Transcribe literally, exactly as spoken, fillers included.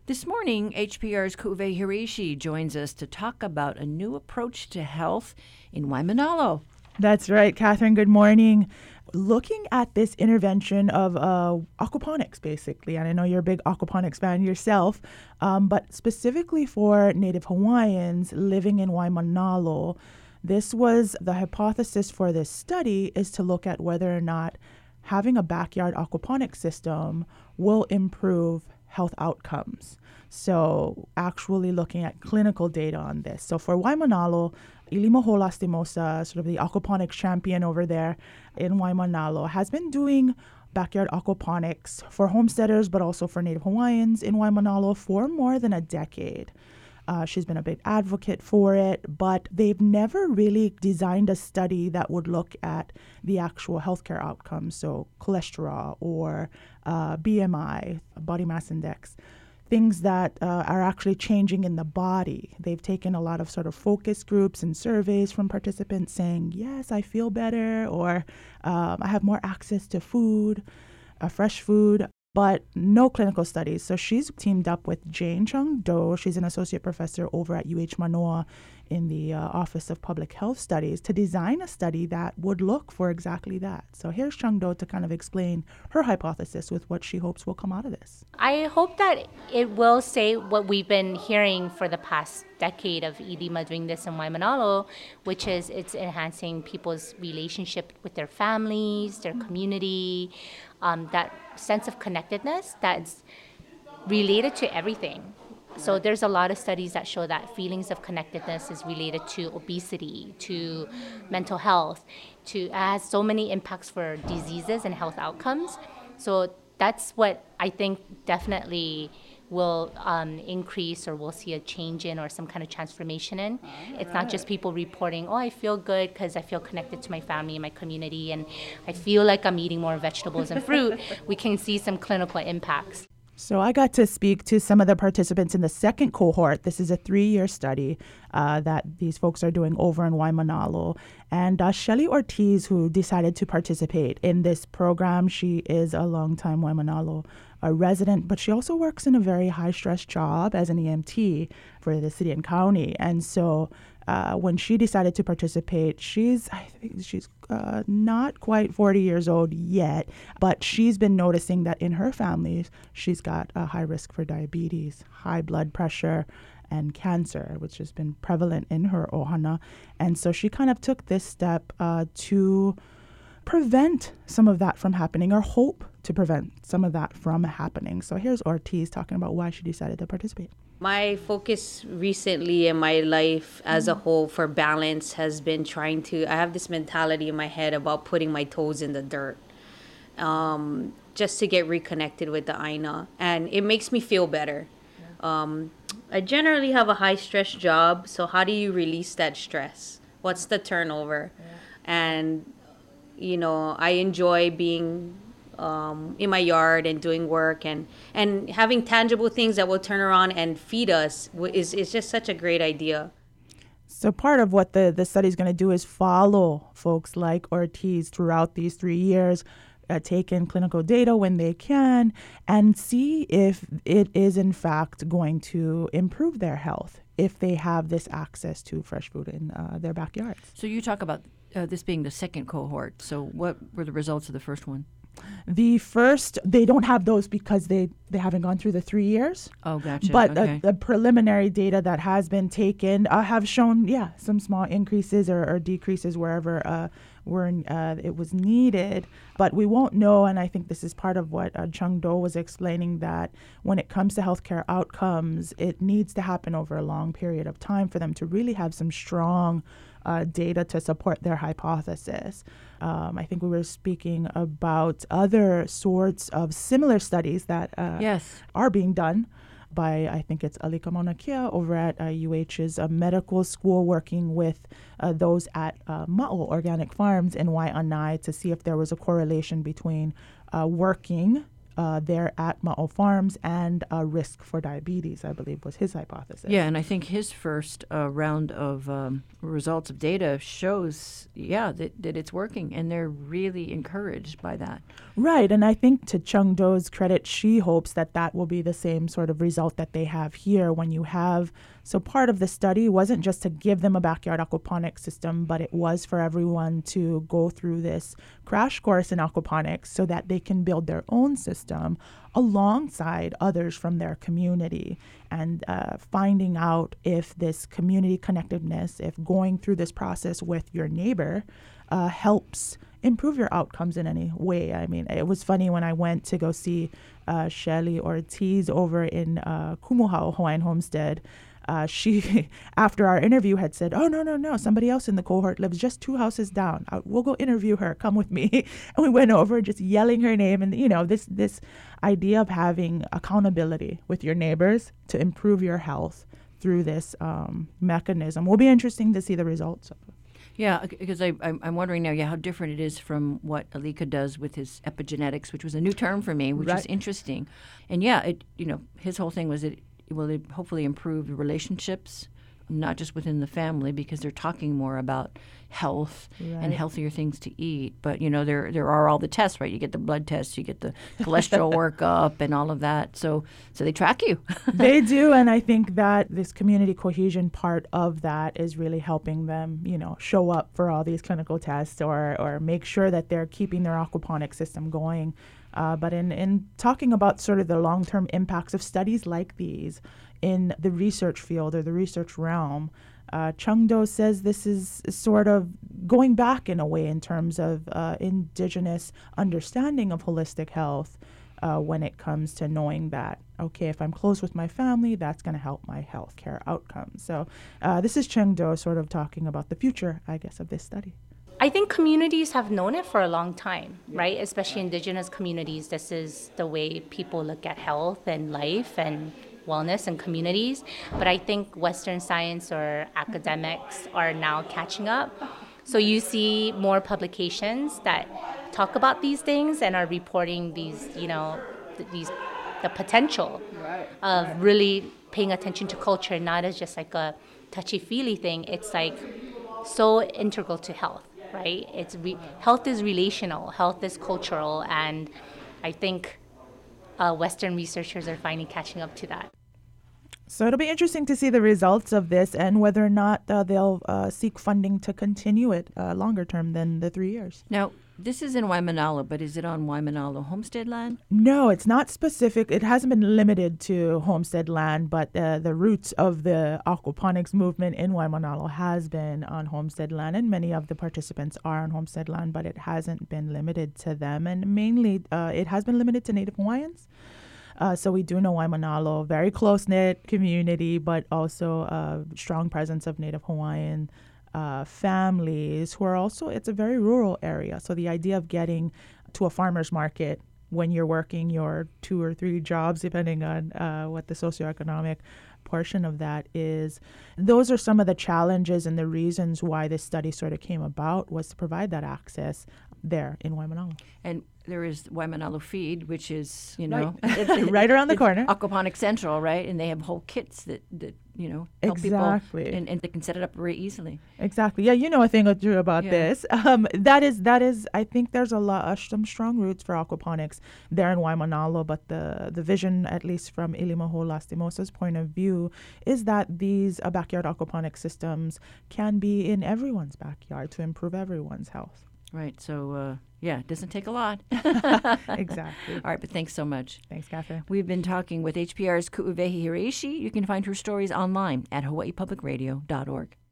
This morning, H P R's Kuve Hirashi joins us to talk about a new approach to health in Waimanalo. That's right, Catherine. Good morning. Looking at this intervention of uh, aquaponics, basically, and I know you're a big aquaponics fan yourself, um, but specifically for Native Hawaiians living in Waimanalo, this was the hypothesis for this study is to look at whether or not having a backyard aquaponics system will improve health outcomes. So actually looking at clinical data on this. So for Waimanalo, Ilimoho Lastimosa, sort of the aquaponics champion over there in Waimanalo, has been doing backyard aquaponics for homesteaders, but also for Native Hawaiians in Waimanalo for more than a decade. Uh, she's been a big advocate for it, but they've never really designed a study that would look at the actual healthcare outcomes, so cholesterol or uh, B M I, body mass index, things that uh, are actually changing in the body. They've taken a lot of sort of focus groups and surveys from participants saying, yes, I feel better, or um, I have more access to food, uh, fresh food, but no clinical studies. So she's teamed up with Jane Chung Do. She's an associate professor over at U H Manoa in the uh, Office of Public Health Studies to design a study that would look for exactly that. So here's Chung Do to kind of explain her hypothesis with what she hopes will come out of this. I hope that it will say what we've been hearing for the past decade of ILIMA doing this in Waimanalo, which is it's enhancing people's relationship with their families, their community, um, that sense of connectedness that's related to everything. So there's a lot of studies that show that feelings of connectedness is related to obesity, to mental health, to has so many impacts for diseases and health outcomes. So that's what I think definitely will um, increase or we'll see a change in or some kind of transformation in. It's not just people reporting, oh, I feel good because I feel connected to my family and my community and I feel like I'm eating more vegetables and fruit. We can see some clinical impacts. So I got to speak to some of the participants in the second cohort. This is a three-year study uh, that these folks are doing over in Waimanalo. And uh, Shelly Ortiz, who decided to participate in this program, she is a longtime Waimanalo uh, resident, but she also works in a very high-stress job as an E M T for the city and county. And so uh, when she decided to participate, she's, I think she's uh, not quite forty years old yet, but she's been noticing that in her family, she's got a high risk for diabetes, high blood pressure, and cancer, which has been prevalent in her ohana. And so she kind of took this step uh, to prevent some of that from happening, or hope to prevent some of that from happening. So here's Ortiz talking about why she decided to participate. My focus recently in my life as a whole for balance has been trying to, I have this mentality in my head about putting my toes in the dirt, um, just to get reconnected with the Aina. And it makes me feel better. Um, I generally have a high stress job, so how do you release that stress? What's the turnover? Yeah. And, you know, I enjoy being um, in my yard and doing work and, and having tangible things that will turn around and feed us is, is just such a great idea. So part of what the, the study is going to do is follow folks like Ortiz throughout these three years, Uh, take in clinical data when they can, and see if it is in fact going to improve their health if they have this access to fresh food in uh, their backyards. So you talk about uh, this being the second cohort. So what were the results of the first one? The first, they don't have those because they, they haven't gone through the three years. Oh, gotcha. But okay. uh, the preliminary data that has been taken uh, have shown, yeah, some small increases or, or decreases wherever uh, where uh, it was needed. But we won't know, and I think this is part of what uh, Chung Do was explaining, that when it comes to healthcare outcomes, it needs to happen over a long period of time for them to really have some strong uh, data to support their hypothesis. Um, I think we were speaking about other sorts of similar studies that uh, yes. are being done by, I think it's Alika Mauna Kea over at uh, U H's uh, medical school, working with uh, those at uh, Ma'o Organic Farms in Waianae to see if there was a correlation between uh, working uh, there at Ma'o Farms and a risk for diabetes, I believe, was his hypothesis. Yeah, and I think his first uh, round of um, results of data shows, yeah, that, that it's working, and they're really encouraged by that. Right, and I think to Chung Do's credit, she hopes that that will be the same sort of result that they have here when you have, so part of the study wasn't just to give them a backyard aquaponics system, but it was for everyone to go through this crash course in aquaponics so that they can build their own system alongside others from their community, and uh, finding out if this community connectedness, if going through this process with your neighbor uh, helps improve your outcomes in any way. I mean, it was funny when I went to go see uh, Shelly Ortiz over in uh, Kumuhao Hawaiian Homestead. Uh, she, after our interview, had said, oh, no, no, no, somebody else in the cohort lives just two houses down. Uh, we'll go interview her. Come with me. And we went over just yelling her name. And, you know, this, this idea of having accountability with your neighbors to improve your health through this um, mechanism will be interesting to see the results of it. Yeah, because I, I'm I'm wondering now, yeah, how different it is from what Alika does with his epigenetics, which was a new term for me, which Right. is interesting. And yeah, it you know his whole thing was it will it hopefully improve the relationships, not just within the family, because they're talking more about health Right. and healthier things to eat. But you know there there are all the tests, right? You get the blood tests, you get the cholesterol workup, and all of that. So so they track you. They do, and I think that this community cohesion part of that is really helping them, you know, show up for all these clinical tests or or make sure that they're keeping their aquaponic system going. Uh, but in, in talking about sort of the long-term impacts of studies like these in the research field or the research realm, uh, Chung Do says this is sort of going back in a way in terms of uh, indigenous understanding of holistic health uh, when it comes to knowing that, okay, if I'm close with my family, that's going to help my healthcare outcomes. So uh, this is Chung Do sort of talking about the future, I guess, of this study. I think communities have known it for a long time, right? Especially indigenous communities. This is the way people look at health and life and wellness and communities. But I think Western science or academics are now catching up. So you see more publications that talk about these things and are reporting these, you know, th- these the potential right. of right. really paying attention to culture, not as just like a touchy-feely thing. It's like so integral to health. Right? It's re- health is relational, health is cultural, and I think uh, Western researchers are finally catching up to that. So it'll be interesting to see the results of this and whether or not uh, they'll uh, seek funding to continue it uh, longer term than the three years. Now, this is in Waimanalo, but is it on Waimanalo homestead land? No, it's not specific. It hasn't been limited to homestead land, but uh, the roots of the aquaponics movement in Waimanalo has been on homestead land, and many of the participants are on homestead land, but it hasn't been limited to them. And mainly, uh, it has been limited to Native Hawaiians. Uh, so we do know Waimanalo, very close-knit community, but also a strong presence of Native Hawaiian uh, families who are also, it's a very rural area. So the idea of getting to a farmer's market when you're working your two or three jobs, depending on uh, what the socioeconomic portion of that is, those are some of the challenges and the reasons why this study sort of came about, was to provide that access there in Waimanalo. And there is Waimanalo Feed, which is, you know, right, it, right around the it's corner. Aquaponics Central, right? And they have whole kits that, that you know, help exactly. people, and, and they can set it up very easily. Exactly. Yeah, you know a thing or two about yeah. this. Um, that is, that is. I think there's a lot, uh, some strong roots for aquaponics there in Waimanalo, but the the vision, at least from Ilimaho Lastimosa's point of view, is that these uh, backyard aquaponic systems can be in everyone's backyard to improve everyone's health. Right. So, uh, yeah, it doesn't take a lot. Exactly. All right, but thanks so much. Thanks, Catherine. We've been talking with H P R's Ku'uwehi Hiraishi. You can find her stories online at hawaii public radio dot org.